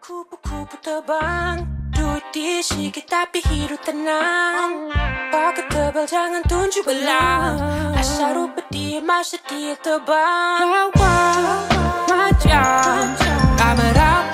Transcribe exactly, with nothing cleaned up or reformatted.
Kupu-kupu terbang, duit sedikit tapi hidup tenang. Pakai tebal jangan tunjuk belang, asal rupa dia masa dia terbang. Macam kamera